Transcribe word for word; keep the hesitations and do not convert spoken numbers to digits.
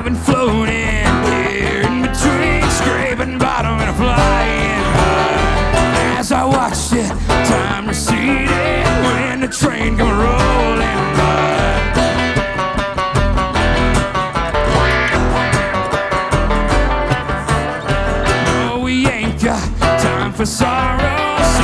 I've been floating here in between scraping bottom and flying high. As I watched it, time receded when the train come rolling by. Oh, we ain't got time for sorrow.